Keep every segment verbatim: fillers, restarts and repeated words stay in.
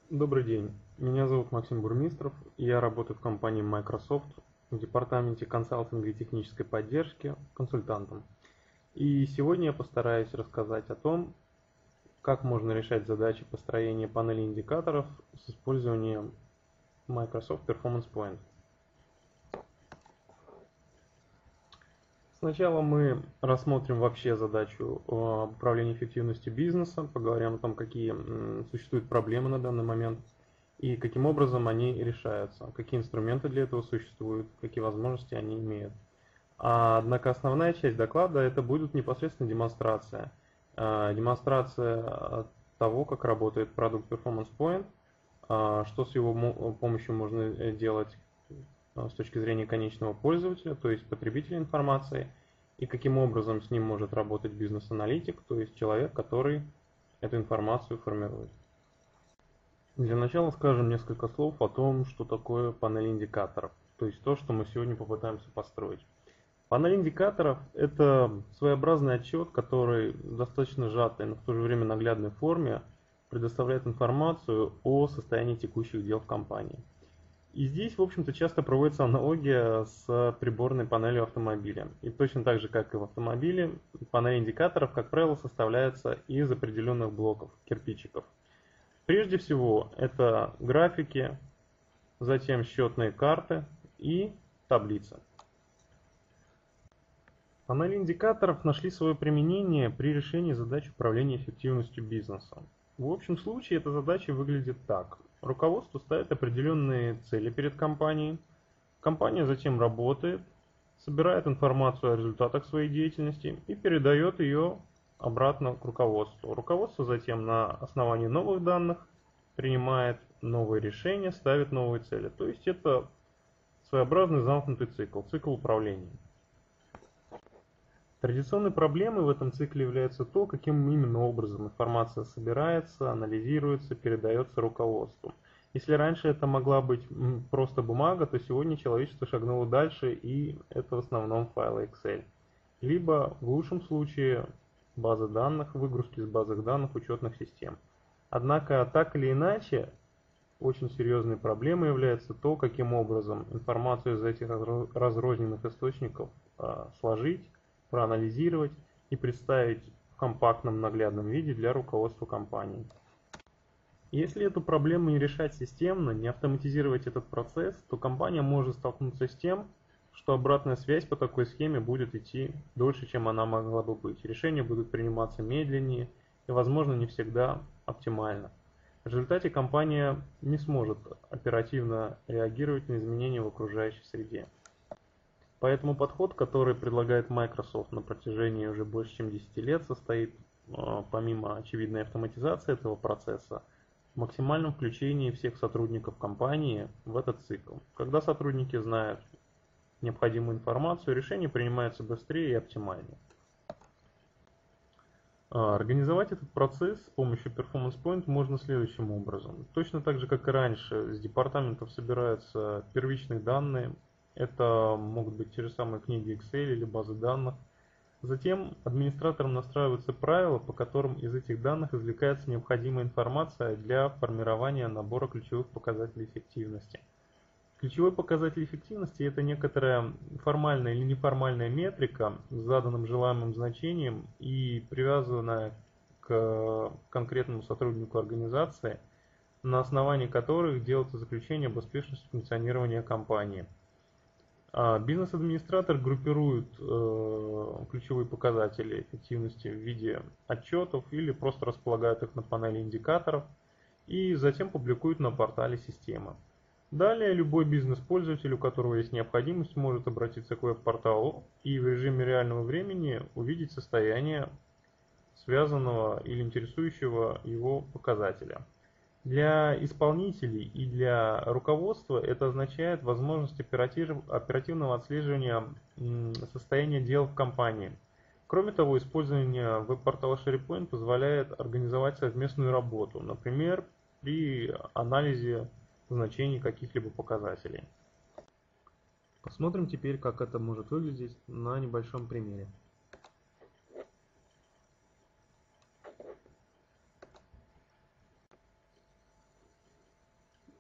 Добрый день, меня зовут Максим Бурмистров, и я работаю в компании Microsoft в департаменте консалтинга и технической поддержки консультантом. И сегодня я постараюсь рассказать о том, как можно решать задачи построения панели индикаторов с использованием Microsoft Performance Point. Сначала мы рассмотрим вообще задачу управления эффективностью бизнеса, поговорим о том, какие существуют проблемы на данный момент и каким образом они решаются, какие инструменты для этого существуют, какие возможности они имеют. А, однако основная часть доклада это будет непосредственно демонстрация. А, демонстрация того, как работает продукт Performance Point, а, что с его помощью можно делать с точки зрения конечного пользователя, то есть потребителя информации, и каким образом с ним может работать бизнес-аналитик, то есть человек, который эту информацию формирует. Для начала скажем несколько слов о том, что такое панель индикаторов, то есть то, что мы сегодня попытаемся построить. Панель индикаторов – это своеобразный отчет, который в достаточно сжатой, но в то же время наглядной форме предоставляет информацию о состоянии текущих дел в компании. И здесь, в общем-то, часто проводится аналогия с приборной панелью автомобиля. И точно так же, как и в автомобиле, панель индикаторов, как правило, составляется из определенных блоков, кирпичиков. Прежде всего, это графики, затем счетные карты и таблицы. Панели индикаторов нашли свое применение при решении задач управления эффективностью бизнеса. В общем случае эта задача выглядит так. Руководство ставит определенные цели перед компанией. Компания затем работает, собирает информацию о результатах своей деятельности и передает ее обратно к руководству. Руководство затем на основании новых данных принимает новые решения, ставит новые цели. То есть это своеобразный замкнутый цикл, цикл управления. Традиционной проблемой в этом цикле является то, каким именно образом информация собирается, анализируется, передается руководству. Если раньше это могла быть просто бумага, то сегодня человечество шагнуло дальше, и это в основном файлы Excel. Либо в лучшем случае базы данных, выгрузки из базы данных учетных систем. Однако так или иначе, очень серьезной проблемой является то, каким образом информацию из этих разрозненных источников сложить, проанализировать и представить в компактном наглядном виде для руководства компании. Если эту проблему не решать системно, не автоматизировать этот процесс, то компания может столкнуться с тем, что обратная связь по такой схеме будет идти дольше, чем она могла бы быть. Решения будут приниматься медленнее и, возможно, не всегда оптимально. В результате компания не сможет оперативно реагировать на изменения в окружающей среде. Поэтому подход, который предлагает Microsoft на протяжении уже больше чем десяти лет, состоит, помимо очевидной автоматизации этого процесса, в максимальном включении всех сотрудников компании в этот цикл. Когда сотрудники знают необходимую информацию, решение принимается быстрее и оптимальнее. Организовать этот процесс с помощью Performance Point можно следующим образом. Точно так же, как и раньше, с департаментов собираются первичные данные. Это могут быть те же самые книги Excel или базы данных. Затем администратором настраиваются правила, по которым из этих данных извлекается необходимая информация для формирования набора ключевых показателей эффективности. Ключевой показатель эффективности – это некоторая формальная или неформальная метрика с заданным желаемым значением и привязанная к конкретному сотруднику организации, на основании которых делается заключение об успешности функционирования компании. Бизнес-администратор группирует э, ключевые показатели эффективности в виде отчетов или просто располагает их на панели индикаторов и затем публикует на портале системы. Далее любой бизнес-пользователь, у которого есть необходимость, может обратиться к веб-порталу и в режиме реального времени увидеть состояние связанного или интересующего его показателя. Для исполнителей и для руководства это означает возможность оперативного отслеживания состояния дел в компании. Кроме того, использование веб-портала SharePoint позволяет организовать совместную работу, например, при анализе значений каких-либо показателей. Посмотрим теперь, как это может выглядеть на небольшом примере.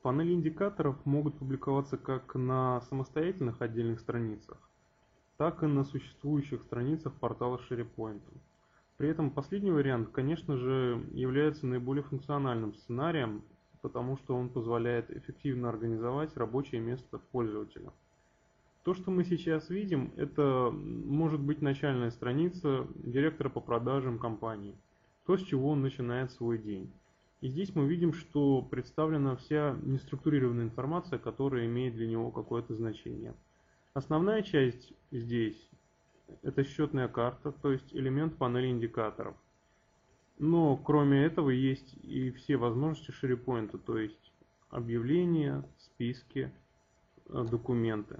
Панели индикаторов могут публиковаться как на самостоятельных отдельных страницах, так и на существующих страницах портала SharePoint. При этом последний вариант, конечно же, является наиболее функциональным сценарием, потому что он позволяет эффективно организовать рабочее место пользователя. То, что мы сейчас видим, это может быть начальная страница директора по продажам компании, то, с чего он начинает свой день. И здесь мы видим, что представлена вся неструктурированная информация, которая имеет для него какое-то значение. Основная часть здесь – это счетная карта, то есть элемент панели индикаторов. Но кроме этого есть и все возможности SharePoint, то есть объявления, списки, документы.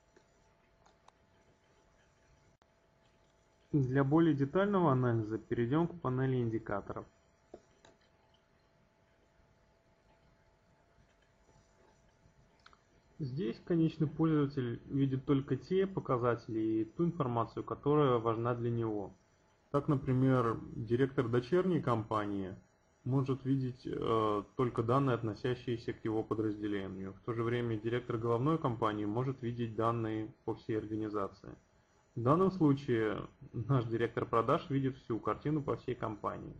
Для более детального анализа перейдем к панели индикаторов. Здесь конечный пользователь видит только те показатели и ту информацию, которая важна для него. Так, например, директор дочерней компании может видеть э, только данные, относящиеся к его подразделению. В то же время директор головной компании может видеть данные по всей организации. В данном случае наш директор продаж видит всю картину по всей компании.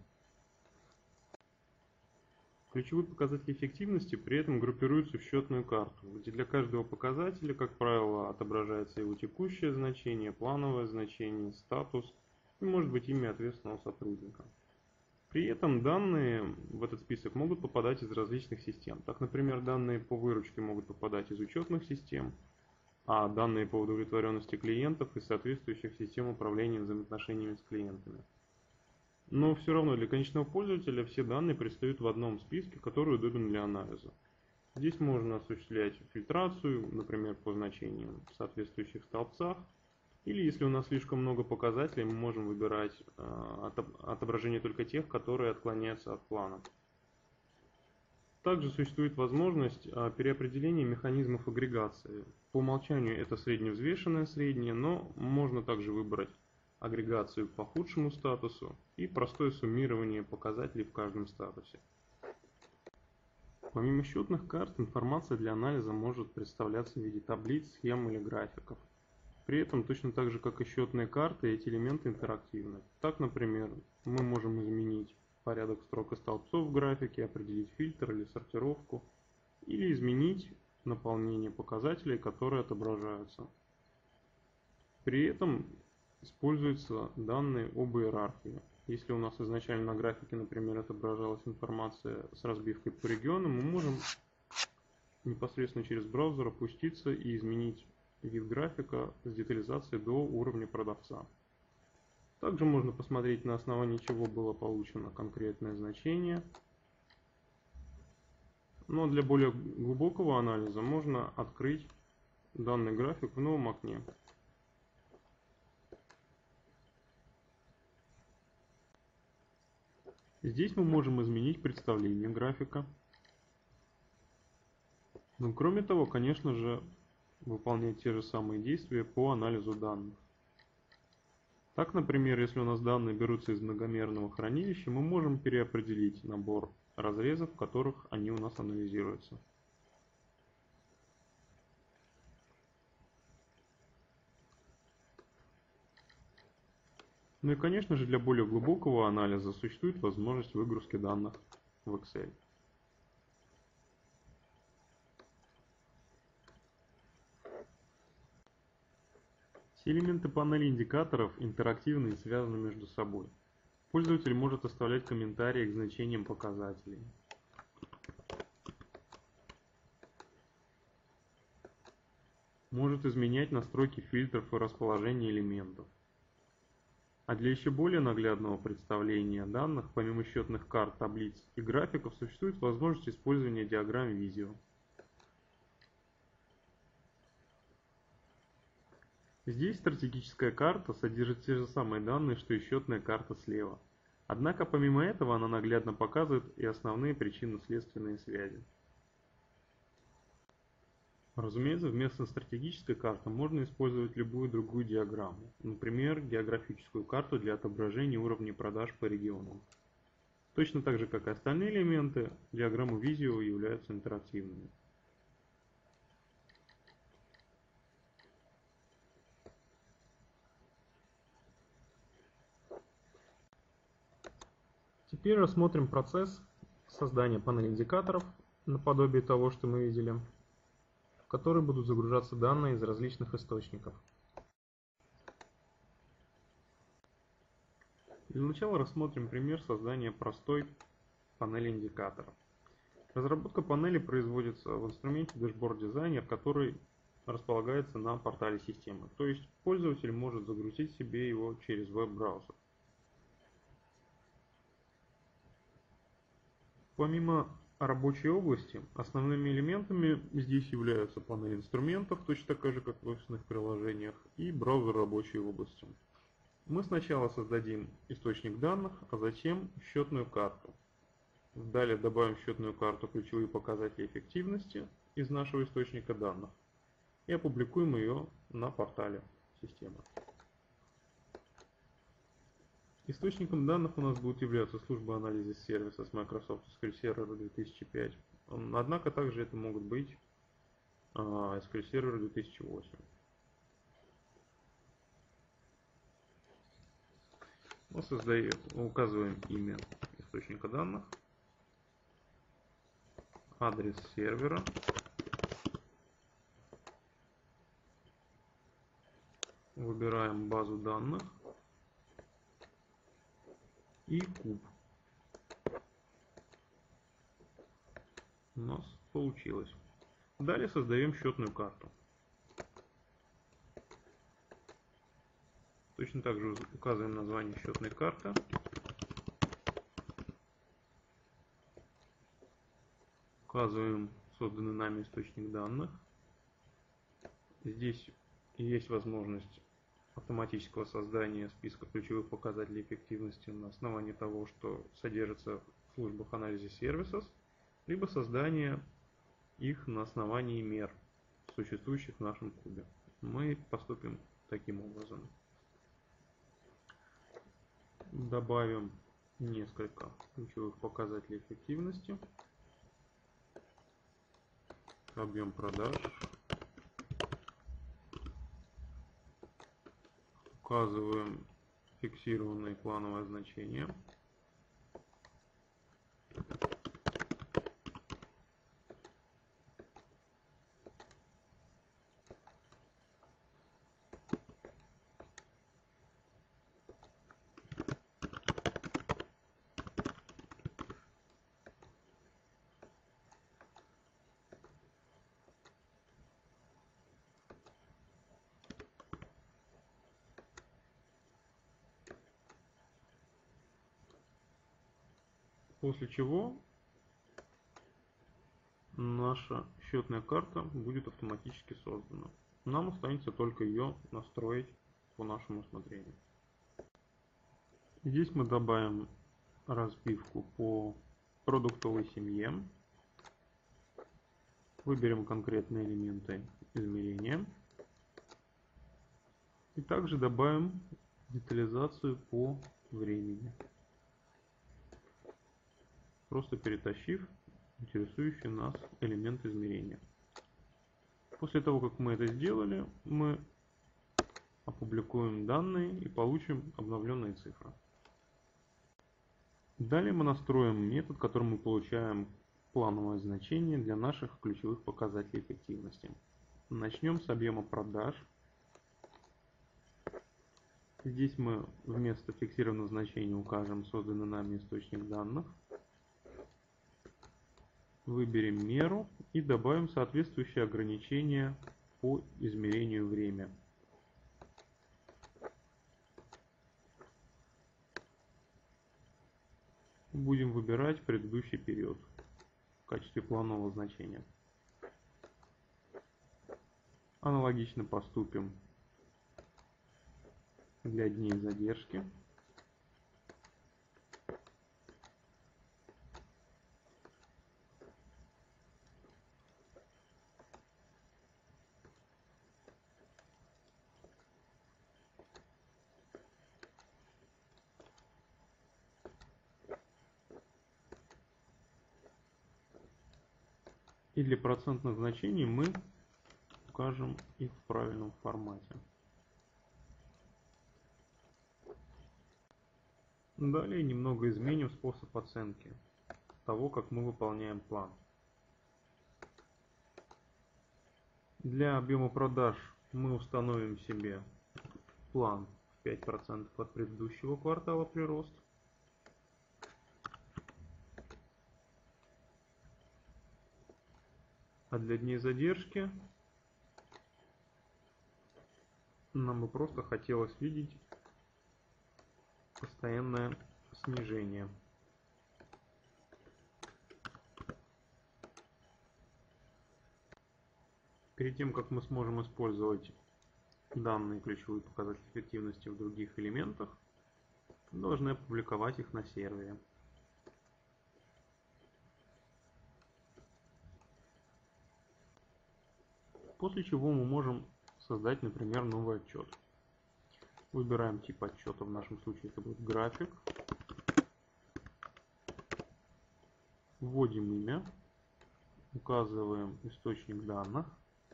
Ключевые показатели эффективности при этом группируются в счетную карту, где для каждого показателя, как правило, отображается его текущее значение, плановое значение, статус и, может быть, имя ответственного сотрудника. При этом данные в этот список могут попадать из различных систем. Так, например, данные по выручке могут попадать из учетных систем, а данные по удовлетворенности клиентов из соответствующих систем управления взаимоотношениями с клиентами. Но все равно для конечного пользователя все данные предстают в одном списке, который удобен для анализа. Здесь можно осуществлять фильтрацию, например, по значениям в соответствующих столбцах. Или если у нас слишком много показателей, мы можем выбирать отображение только тех, которые отклоняются от плана. Также существует возможность переопределения механизмов агрегации. По умолчанию это средневзвешенное среднее, но можно также выбрать агрегацию по худшему статусу и простое суммирование показателей в каждом статусе. Помимо счетных карт, информация для анализа может представляться в виде таблиц, схем или графиков. При этом, точно так же, как и счетные карты, эти элементы интерактивны. Так, например, мы можем изменить порядок строк и столбцов в графике, определить фильтр или сортировку, или изменить наполнение показателей, которые отображаются. При этом используются данные об иерархии. Если у нас изначально на графике, например, отображалась информация с разбивкой по регионам, мы можем непосредственно через браузер опуститься и изменить вид графика с детализацией до уровня продавца. Также можно посмотреть, на основании чего было получено конкретное значение. Но для более глубокого анализа можно открыть данный график в новом окне. Здесь мы можем изменить представление графика. Но кроме того, конечно же, выполнять те же самые действия по анализу данных. Так, например, если у нас данные берутся из многомерного хранилища, мы можем переопределить набор разрезов, в которых они у нас анализируются. Ну и, конечно же, для более глубокого анализа существует возможность выгрузки данных в Excel. Все элементы панели индикаторов интерактивны и связаны между собой. Пользователь может оставлять комментарии к значениям показателей. Может изменять настройки фильтров и расположение элементов. А для еще более наглядного представления данных, помимо счетных карт, таблиц и графиков, существует возможность использования диаграмм видео. Здесь стратегическая карта содержит те же самые данные, что и счетная карта слева. Однако помимо этого она наглядно показывает и основные причинно-следственные связи. Разумеется, вместо стратегической карты можно использовать любую другую диаграмму, например, географическую карту для отображения уровней продаж по регионам. Точно так же, как и остальные элементы, диаграммы видео являются интерактивными. Теперь рассмотрим процесс создания панели индикаторов, наподобие того, что мы видели, в которые будут загружаться данные из различных источников. Для начала рассмотрим пример создания простой панели индикаторов. Разработка панели производится в инструменте Dashboard Designer, который располагается на портале системы. То есть пользователь может загрузить себе его через веб-браузер. Помимо рабочей области, основными элементами здесь являются панель инструментов, точно такая же, как в офисных приложениях, и браузер рабочей области. Мы сначала создадим источник данных, а затем счетную карту. Далее добавим в счетную карту ключевые показатели эффективности из нашего источника данных и опубликуем ее на портале системы. Источником данных у нас будет являться служба анализа сервиса с Microsoft эс кью эль Server две тысячи пять, однако также это могут быть эс кью эль Server две тысячи восемь. Мы создаем, указываем имя источника данных, адрес сервера, выбираем базу данных и куб. У нас получилось. Далее создаем счетную карту. Точно так же указываем название счетной карты. Указываем созданный нами источник данных. Здесь есть возможность автоматического создания списка ключевых показателей эффективности на основании того, что содержится в службах анализа сервисов, либо создание их на основании мер, существующих в нашем кубе. Мы поступим таким образом. Добавим несколько ключевых показателей эффективности. Объем продаж. Указываем фиксированные плановые значения. После чего наша счетная карта будет автоматически создана. Нам останется только ее настроить по нашему усмотрению. Здесь мы добавим разбивку по продуктовой семье. Выберем конкретные элементы измерения. И также добавим детализацию по времени, просто перетащив интересующий нас элемент измерения. После того, как мы это сделали, мы опубликуем данные и получим обновленные цифры. Далее мы настроим метод, которым мы получаем плановое значение для наших ключевых показателей эффективности. Начнем с объема продаж. Здесь мы вместо фиксированного значения укажем созданный нами источник данных. Выберем меру и добавим соответствующее ограничение по измерению время. Будем выбирать предыдущий период в качестве планового значения. Аналогично поступим для дней задержки. И для процентных значений мы укажем их в правильном формате. Далее немного изменим способ оценки того, как мы выполняем план. Для объема продаж мы установим себе план в пять процентов от предыдущего квартала прирост. А для дней задержки нам бы просто хотелось видеть постоянное снижение. Перед тем, как мы сможем использовать данные ключевые показатели эффективности в других элементах, мы должны опубликовать их на сервере. После чего мы можем создать, например, новый отчет. Выбираем тип отчета, в нашем случае это будет график. Вводим имя, указываем источник данных,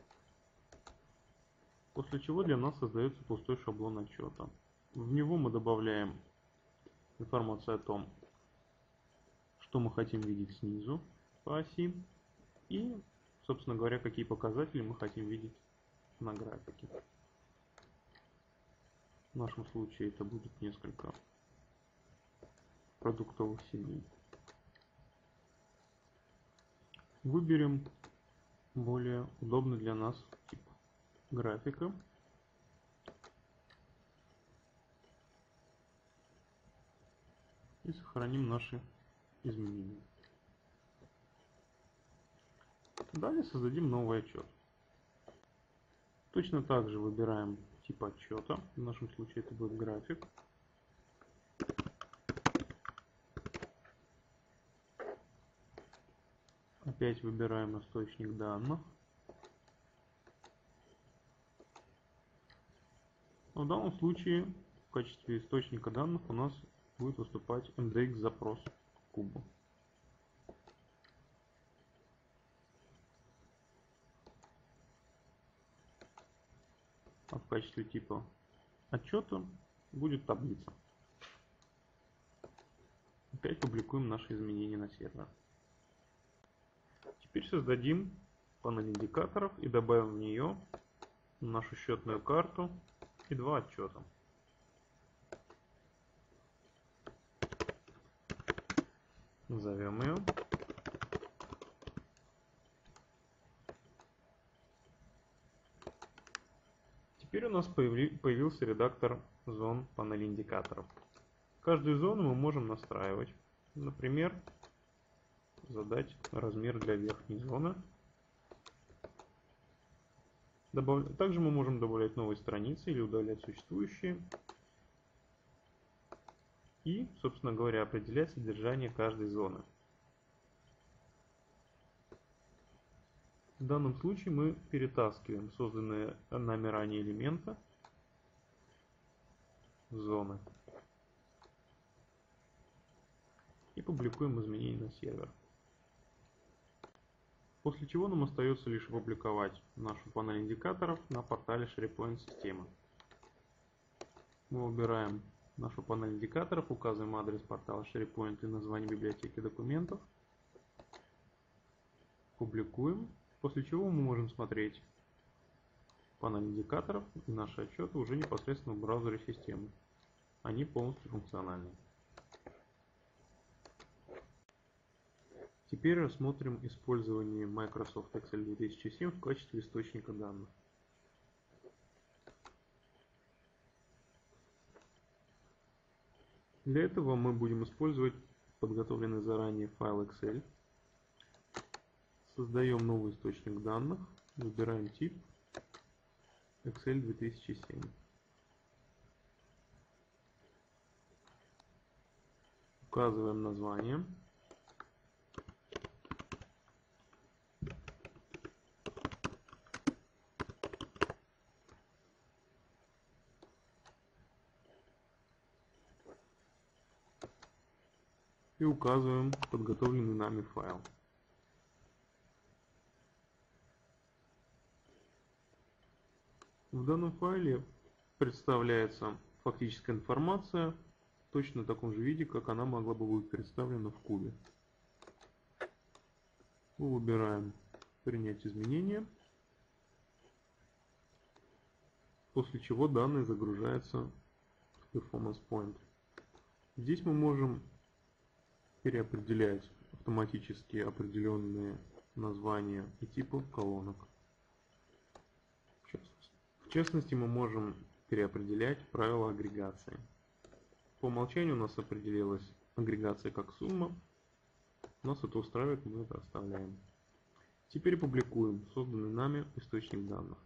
после чего для нас создается пустой шаблон отчета. В него мы добавляем информацию о том, что мы хотим видеть снизу по оси и, собственно говоря, какие показатели мы хотим видеть на графике. В нашем случае это будет несколько продуктовых семей. Выберем более удобный для нас тип графика. И сохраним наши изменения. Далее создадим новый отчет. Точно так же выбираем тип отчета. В нашем случае это будет график. Опять выбираем источник данных. В данном случае в качестве источника данных у нас будет выступать эм дэ икс запрос к кубу. А в качестве типа отчета будет таблица. Опять публикуем наши изменения на сервер. Теперь создадим панель индикаторов и добавим в нее нашу счетную карту и два отчета. Назовем ее. Теперь у нас появился редактор зон панели индикаторов. Каждую зону мы можем настраивать. Например, задать размер для верхней зоны. Добав... Также мы можем добавлять новые страницы или удалять существующие. И, собственно говоря, определять содержание каждой зоны. В данном случае мы перетаскиваем созданные нами ранее элементы в зоны и публикуем изменения на сервер. После чего нам остается лишь опубликовать нашу панель индикаторов на портале SharePoint системы. Мы выбираем нашу панель индикаторов, указываем адрес портала SharePoint и название библиотеки документов, публикуем, после чего мы можем смотреть панель индикаторов и наши отчеты уже непосредственно в браузере системы. Они полностью функциональны. Теперь рассмотрим использование Microsoft Excel две тысячи семь в качестве источника данных. Для этого мы будем использовать подготовленный заранее файл Excel. Создаем новый источник данных, выбираем тип Excel две тысячи семь. Указываем название. И указываем подготовленный нами файл. В данном файле представляется фактическая информация точно в таком же виде, как она могла бы быть представлена в кубе. Мы выбираем «Принять изменения», после чего данные загружаются в Performance Point. Здесь мы можем переопределять автоматически определенные названия и типы колонок. В частности, мы можем переопределять правила агрегации. По умолчанию у нас определилась агрегация как сумма. Нас это устраивает, мы это оставляем. Теперь публикуем созданный нами источник данных.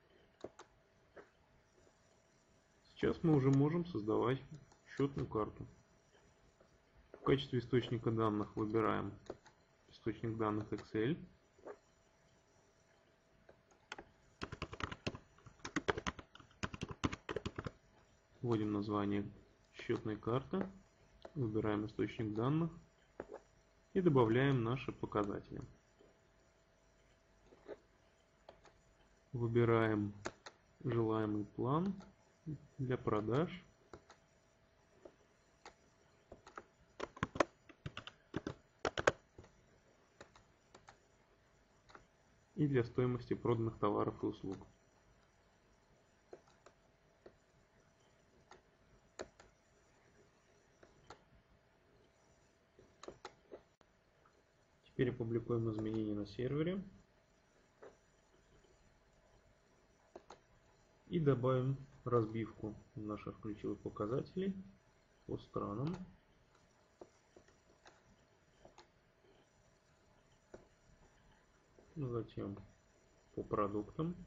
Сейчас мы уже можем создавать счетную карту. В качестве источника данных выбираем источник данных Excel. Вводим название счетной карты, выбираем источник данных и добавляем наши показатели. Выбираем желаемый план для продаж. И для стоимости проданных товаров и услуг. Теперь опубликуем изменения на сервере. И добавим разбивку наших ключевых показателей по странам. Затем по продуктам.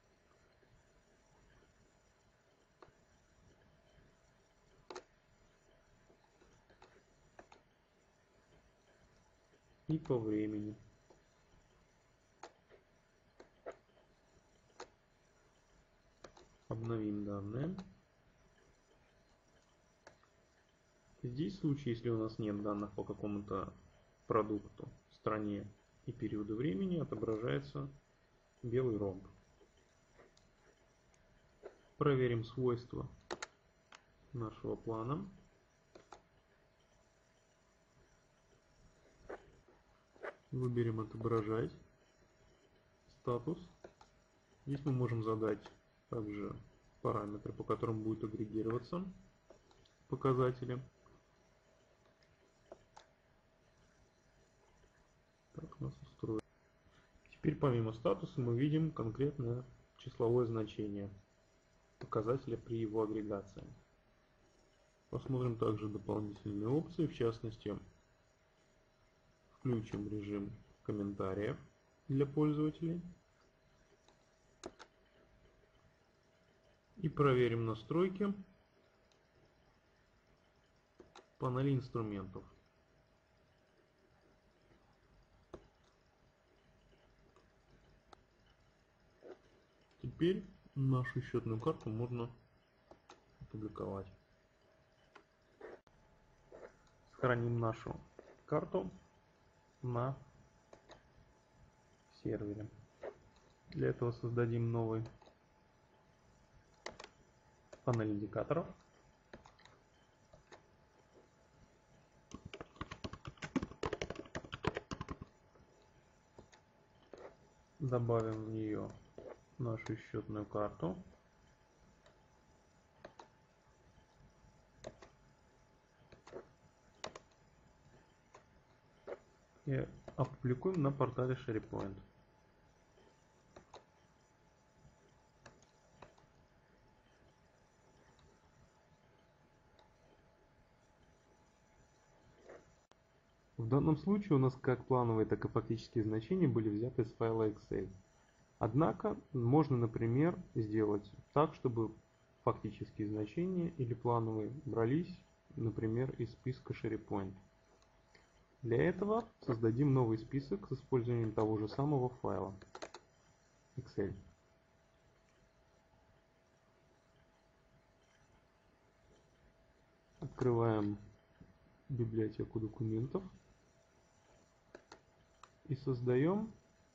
И по времени. Обновим данные. Здесь в случае, если у нас нет данных по какому-то продукту, стране и периоду времени, отображается белый ромб. Проверим свойства нашего плана. Выберем «Отображать», «Статус». Здесь мы можем задать также параметры, по которым будет агрегироваться показатели. Так нас устроит. Теперь помимо статуса мы видим конкретное числовое значение показателя при его агрегации. Посмотрим также дополнительные опции, в частности, включим режим комментариев для пользователей. И проверим настройки панели инструментов. Теперь нашу счетную карту можно опубликовать. Сохраним нашу карту на сервере. Для этого создадим новый панель индикаторов. Добавим в нее нашу счетную карту. И опубликуем на портале SharePoint. В данном случае у нас как плановые, так и фактические значения были взяты из файла Excel. Однако можно, например, сделать так, чтобы фактические значения или плановые брались, например, из списка SharePoint. Для этого создадим новый список с использованием того же самого файла Excel. Открываем библиотеку документов и создаем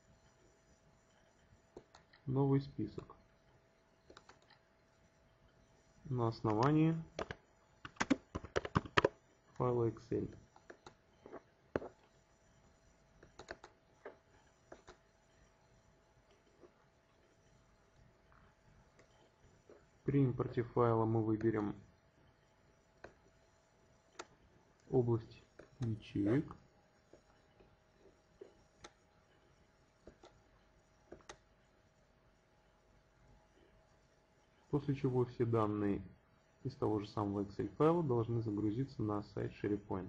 новый список на основании файла Excel. При импорте файла мы выберем область ячеек. После чего все данные из того же самого Excel файла должны загрузиться на сайт SharePoint.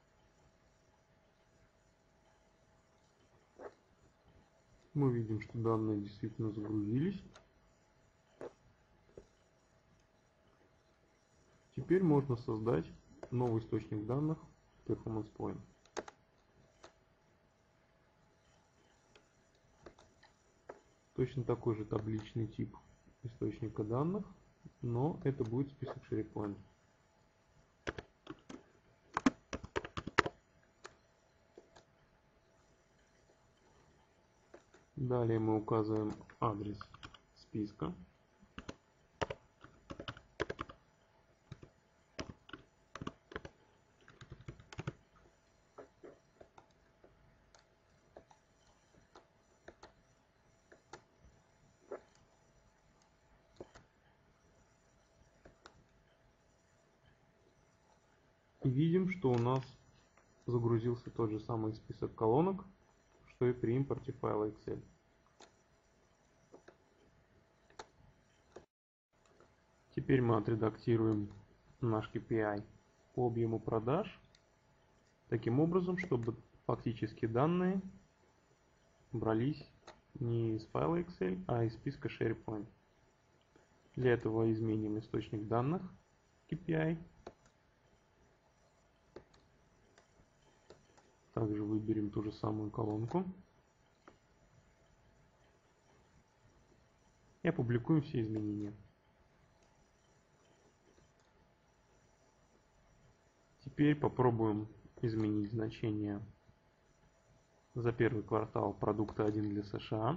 Мы видим, что данные действительно загрузились. Теперь можно создать новый источник данных Performance Point. Точно такой же табличный тип источника данных, но это будет список SharePoint. Далее мы указываем адрес списка. И видим, что у нас загрузился тот же самый список колонок, что и при импорте файла Excel. Теперь мы отредактируем наш кей пи ай по объему продаж таким образом, чтобы фактически данные брались не из файла Excel, а из списка SharePoint. Для этого изменим источник данных кей пи ай. Также выберем ту же самую колонку и опубликуем все изменения. Теперь попробуем изменить значение за первый квартал продукта один для США.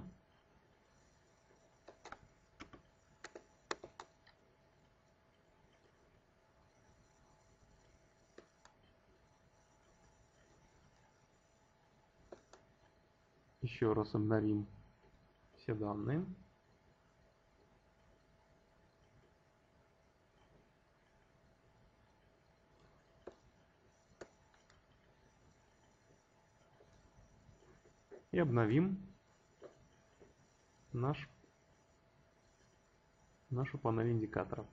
Еще раз обновим все данные. И обновим наш, нашу панель индикаторов.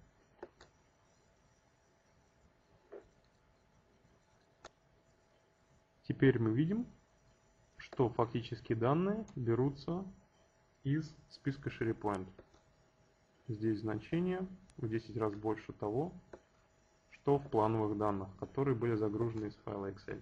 Теперь мы видим, что фактически данные берутся из списка SharePoint. Здесь значение в десять раз больше того, что в плановых данных, которые были загружены из файла Excel.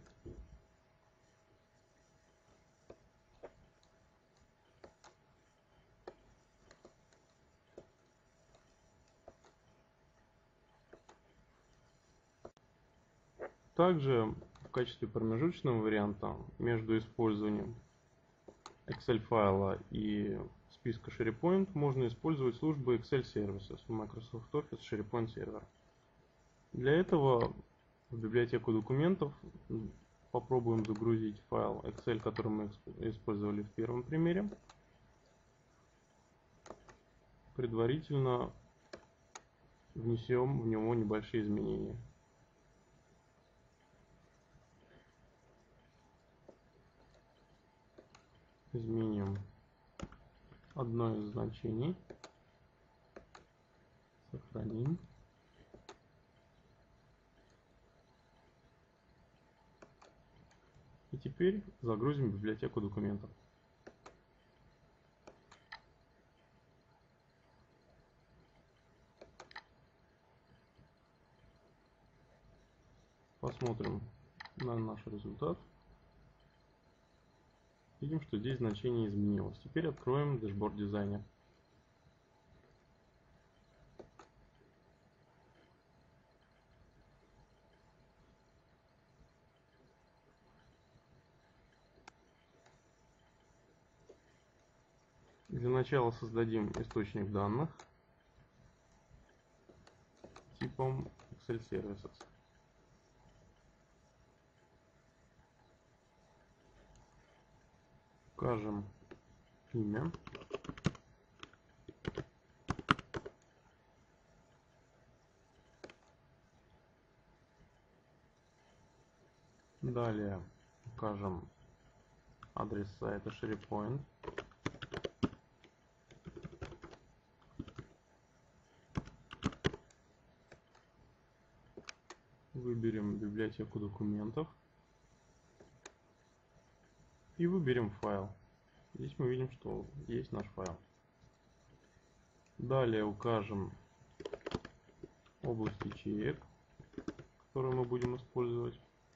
Также в качестве промежуточного варианта между использованием Excel файла и списка SharePoint можно использовать службы Excel Services в Microsoft Office SharePoint Server. Для этого в библиотеку документов попробуем загрузить файл Excel, который мы использовали в первом примере. Предварительно внесем в него небольшие изменения. Изменим одно из значений. Сохраним. И теперь загрузим библиотеку документов. Посмотрим на наш результат. Видим, что здесь значение изменилось. Теперь откроем Dashboard Designer. Для начала создадим источник данных типом Excel Services. укажем имя. Далее укажем адрес сайта SharePoint. Выберем библиотеку документов и выберем файл. Здесь мы видим, что есть наш файл. Далее укажем область ячеек, которую мы будем использовать.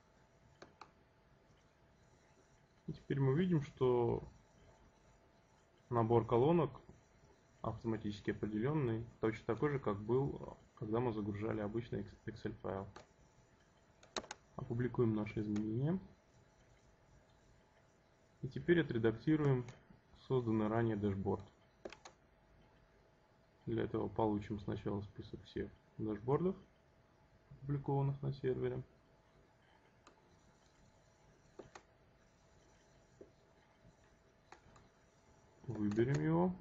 И теперь мы видим, что набор колонок автоматически определенный, точно такой же, как был, когда мы загружали обычный Excel файл. Опубликуем наши изменения. И теперь отредактируем созданный ранее дэшборд. Для этого получим сначала список всех дэшбордов, опубликованных на сервере. Выберем его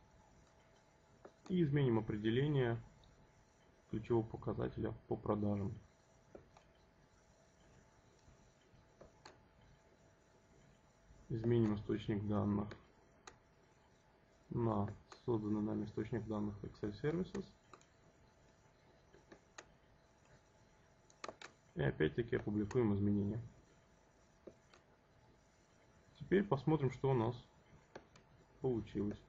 и изменим определение ключевого показателя по продажам. Изменим источник данных на созданный нами источник данных Excel Services. И опять-таки опубликуем изменения. Теперь посмотрим, что у нас получилось.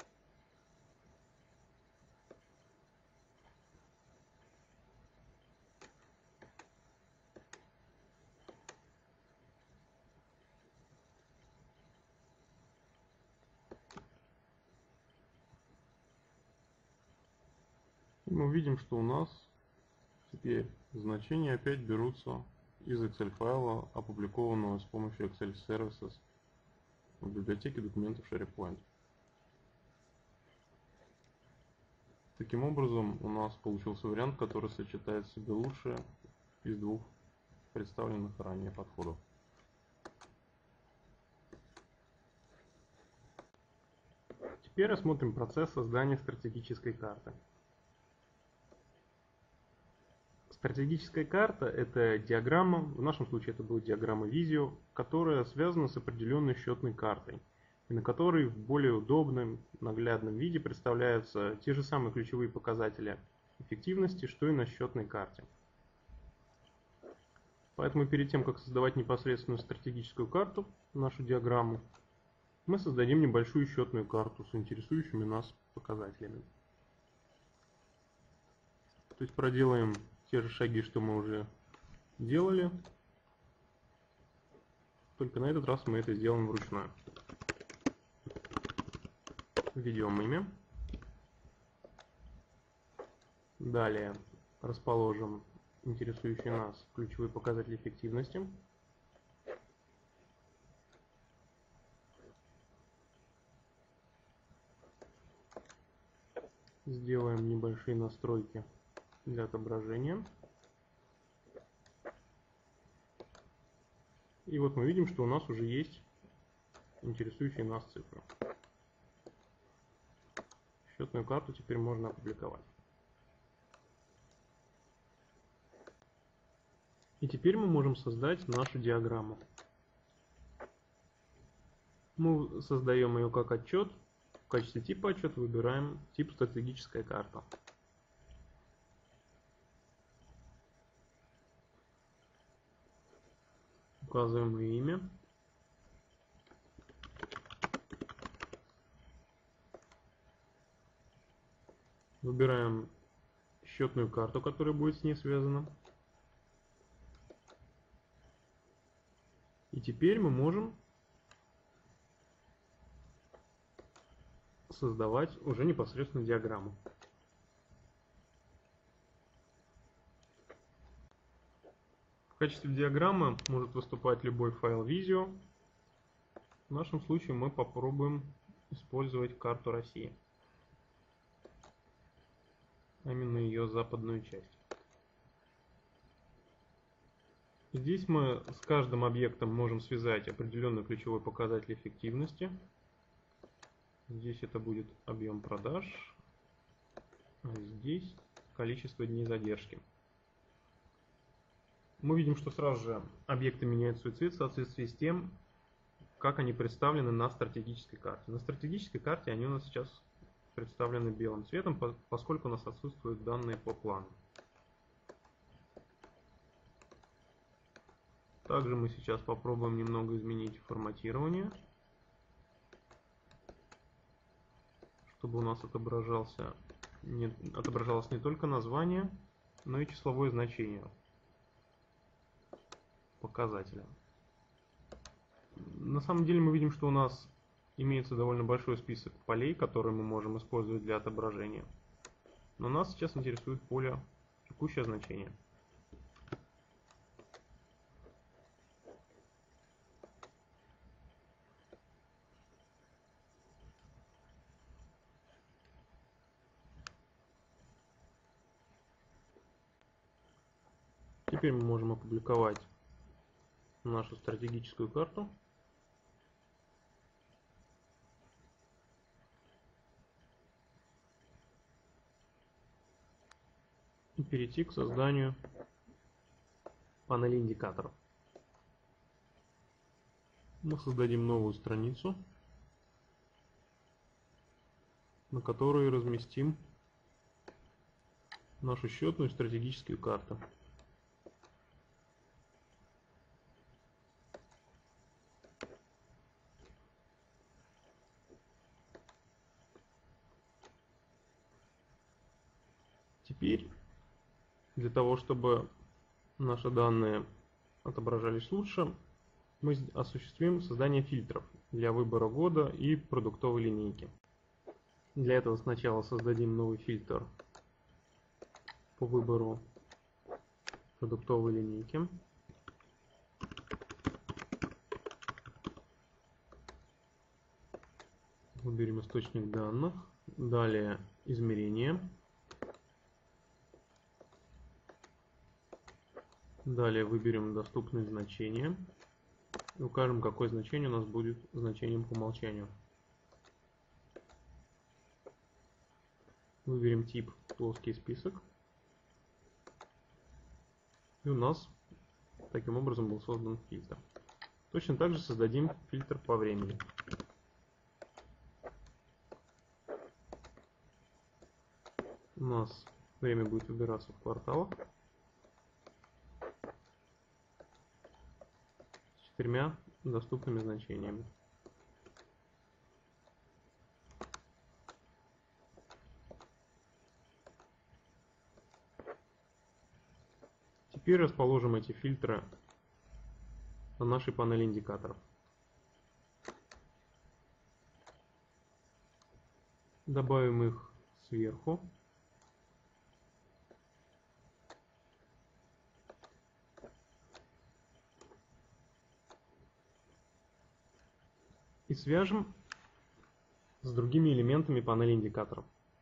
И мы видим, что у нас теперь значения опять берутся из Excel файла, опубликованного с помощью Excel Services в библиотеке документов SharePoint. Таким образом, у нас получился вариант, который сочетает в себе лучшее из двух представленных ранее подходов. Теперь рассмотрим процесс создания стратегической карты. Стратегическая карта – это диаграмма, в нашем случае это будет диаграмма Visio, которая связана с определенной счетной картой, и на которой в более удобном, наглядном виде представляются те же самые ключевые показатели эффективности, что и на счетной карте. Поэтому перед тем, как создавать непосредственную стратегическую карту, нашу диаграмму, мы создадим небольшую счетную карту с интересующими нас показателями. То есть проделаем те же шаги, что мы уже делали, только на этот раз мы это сделаем вручную. Введем имя. Далее расположим интересующие нас ключевые показатели эффективности. Сделаем небольшие настройки для отображения. И вот мы видим, что у нас уже есть интересующие нас цифры. Счетную карту теперь можно опубликовать. И теперь мы можем создать нашу диаграмму. Мы создаем ее как отчет. В качестве типа отчета выбираем тип стратегическая карта. Указываем имя. Выбираем счетную карту, которая будет с ней связана. И теперь мы можем создавать уже непосредственно диаграмму. В качестве диаграммы может выступать любой файл Visio. В нашем случае мы попробуем использовать карту России, а именно ее западную часть. Здесь мы с каждым объектом можем связать определенный ключевой показатель эффективности. Здесь это будет объем продаж, а здесь количество дней задержки. Мы видим, что сразу же объекты меняют свой цвет в соответствии с тем, как они представлены на стратегической карте. На стратегической карте они у нас сейчас представлены белым цветом, поскольку у нас отсутствуют данные по плану. Также мы сейчас попробуем немного изменить форматирование, чтобы у нас отображался, не, отображалось не только название, но и числовое значение показателя. На самом деле мы видим, что у нас имеется довольно большой список полей, которые мы можем использовать для отображения. Но нас сейчас интересует поле текущее значение. Теперь мы можем опубликовать нашу стратегическую карту. И перейти к созданию панели индикаторов. Мы создадим новую страницу, на которой разместим нашу счетную стратегическую карту. Теперь, для того, чтобы наши данные отображались лучше, мы осуществим создание фильтров для выбора года и продуктовой линейки. Для этого сначала создадим новый фильтр по выбору продуктовой линейки. Выберем источник данных, далее измерение. Далее выберем доступные значения и укажем, какое значение у нас будет значением по умолчанию. Выберем тип плоский список. И у нас таким образом был создан фильтр. Точно так же создадим фильтр по времени. У нас время будет выбираться в кварталах. Четырьмя доступными значениями. Теперь расположим эти фильтры на нашей панели индикаторов. Добавим их сверху. И свяжем с другими элементами панели индикаторов.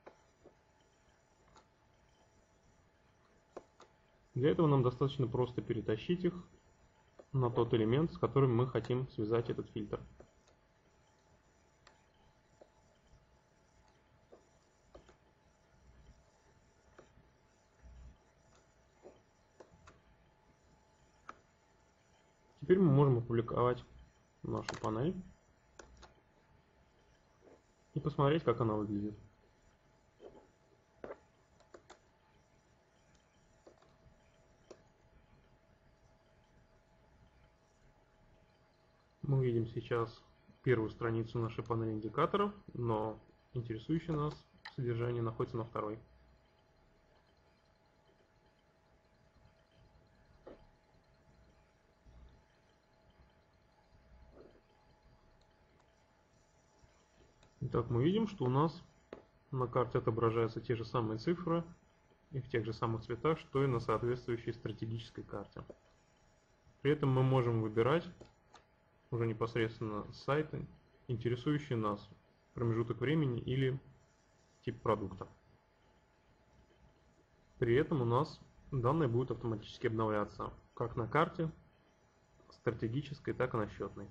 Для этого нам достаточно просто перетащить их на тот элемент, с которым мы хотим связать этот фильтр. Теперь мы можем опубликовать нашу панель и посмотреть, как она выглядит. Мы видим сейчас первую страницу нашей панели индикаторов, но интересующее нас содержание находится на второй. Итак, мы видим, что у нас на карте отображаются те же самые цифры и в тех же самых цветах, что и на соответствующей стратегической карте. При этом мы можем выбирать уже непосредственно с сайта интересующий нас промежуток времени или тип продукта. При этом у нас данные будут автоматически обновляться как на карте, стратегической, так и на счетной.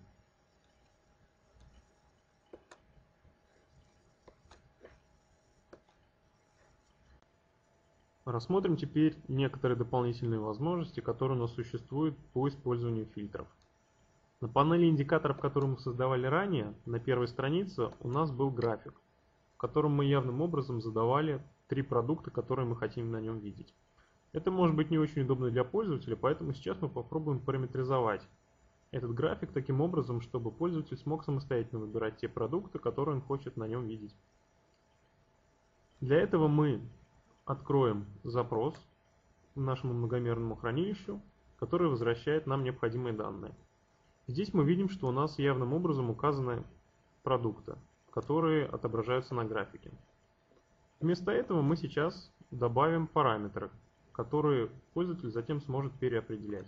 Рассмотрим теперь некоторые дополнительные возможности, которые у нас существуют по использованию фильтров. На панели индикаторов, которые мы создавали ранее, на первой странице у нас был график, в котором мы явным образом задавали три продукта, которые мы хотим на нем видеть. Это может быть не очень удобно для пользователя, поэтому сейчас мы попробуем параметризовать этот график таким образом, чтобы пользователь смог самостоятельно выбирать те продукты, которые он хочет на нем видеть. Для этого мы откроем запрос к нашему многомерному хранилищу, который возвращает нам необходимые данные. Здесь мы видим, что у нас явным образом указаны продукты, которые отображаются на графике. Вместо этого мы сейчас добавим параметры, которые пользователь затем сможет переопределять.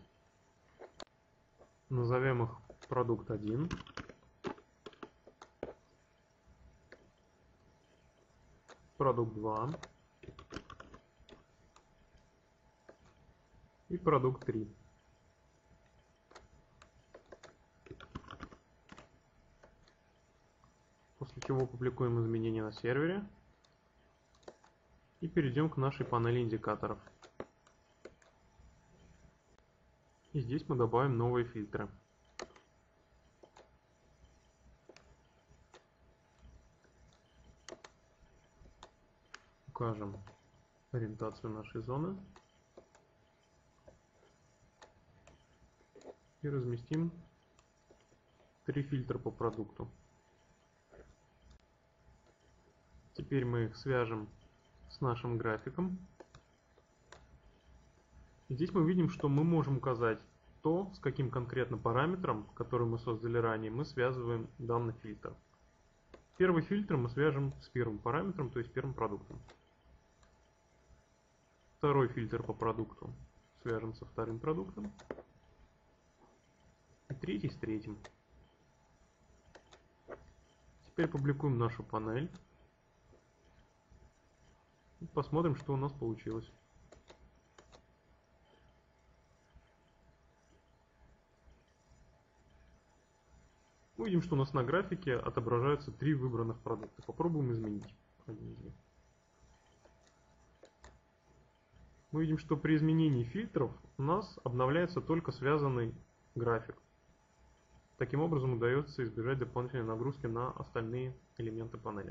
Назовем их продукт один, продукт два и продукт три. После чего публикуем изменения на сервере и перейдем к нашей панели индикаторов. И здесь мы добавим новые фильтры. Укажем ориентацию нашей зоны и разместим три фильтра по продукту. Теперь мы их свяжем с нашим графиком. Здесь мы видим, что мы можем указать то, с каким конкретно параметром, который мы создали ранее, мы связываем данный фильтр. Первый фильтр мы свяжем с первым параметром, то есть первым продуктом. Второй фильтр по продукту свяжем со вторым продуктом. И третий с третьим. Теперь публикуем нашу панель. И посмотрим, что у нас получилось. Мы видим, что у нас на графике отображаются три выбранных продукта. Попробуем изменить один из них. Мы видим, что при изменении фильтров у нас обновляется только связанный график. Таким образом удается избежать дополнительной нагрузки на остальные элементы панели.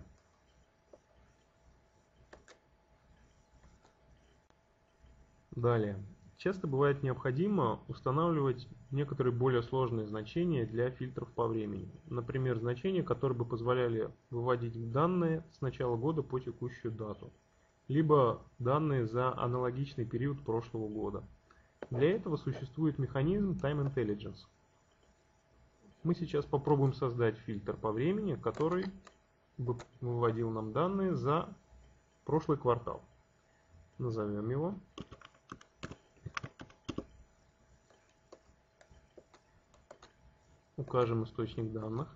Далее. Часто бывает необходимо устанавливать некоторые более сложные значения для фильтров по времени. Например, значения, которые бы позволяли выводить данные с начала года по текущую дату, либо данные за аналогичный период прошлого года. Для этого существует механизм Time Intelligence. Мы сейчас попробуем создать фильтр по времени, который бы выводил нам данные за прошлый квартал. Назовем его. Укажем источник данных.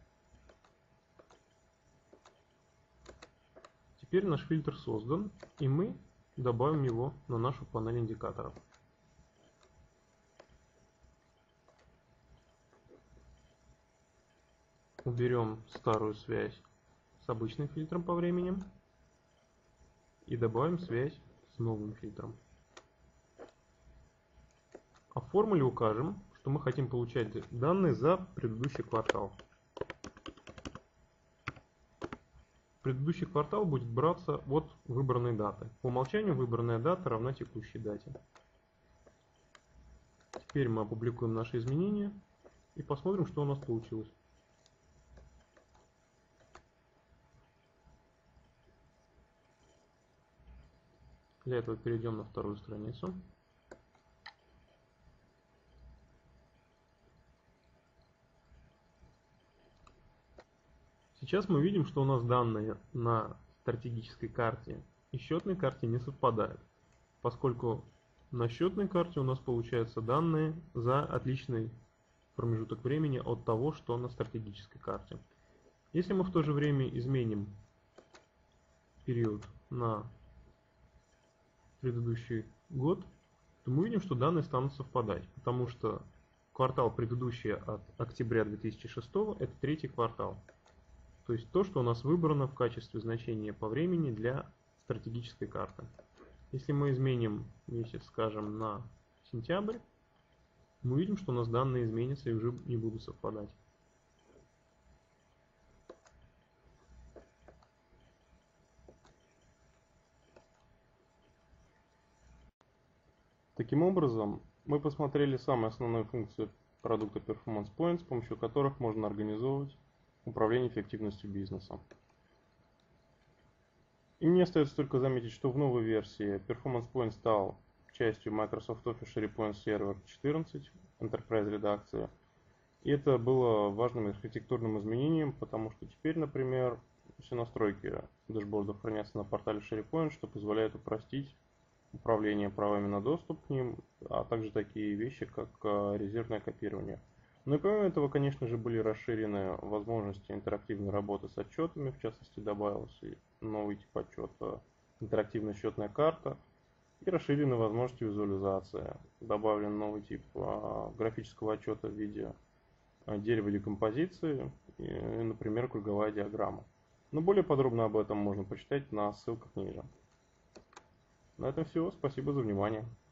Теперь наш фильтр создан, и мы добавим его на нашу панель индикаторов. Уберем старую связь с обычным фильтром по времени и добавим связь с новым фильтром. А в формуле укажем, что мы хотим получать данные за предыдущий квартал. Предыдущий квартал будет браться от выбранной даты. По умолчанию выбранная дата равна текущей дате. Теперь мы опубликуем наши изменения и посмотрим, что у нас получилось. Для этого перейдем на вторую страницу. Сейчас мы видим, что у нас данные на стратегической карте и счетной карте не совпадают, поскольку на счетной карте у нас получаются данные за отличный промежуток времени от того, что на стратегической карте. Если мы в то же время изменим период на предыдущий год, то мы видим, что данные станут совпадать, потому что квартал предыдущий от октября две тысячи шестого это третий квартал. То есть то, что у нас выбрано в качестве значения по времени для стратегической карты. Если мы изменим месяц, скажем, на сентябрь, мы увидим, что у нас данные изменятся и уже не будут совпадать. Таким образом, мы посмотрели самые основные функции продукта Performance Points, с помощью которых можно организовывать управление эффективностью бизнеса. И мне остается только заметить, что в новой версии Performance Point стал частью Microsoft Office SharePoint Server четырнадцать Enterprise редакции. И это было важным архитектурным изменением, потому что теперь, например, все настройки дэшбордов хранятся на портале SharePoint, что позволяет упростить управление правами на доступ к ним, а также такие вещи, как резервное копирование. Ну и помимо этого, конечно же, были расширены возможности интерактивной работы с отчетами, в частности, добавился новый тип отчета, интерактивная счетная карта, и расширены возможности визуализации. Добавлен новый тип а, графического отчета в виде а, дерева декомпозиции, и, например, круговая диаграмма. Но более подробно об этом можно почитать на ссылках ниже. На этом все. Спасибо за внимание.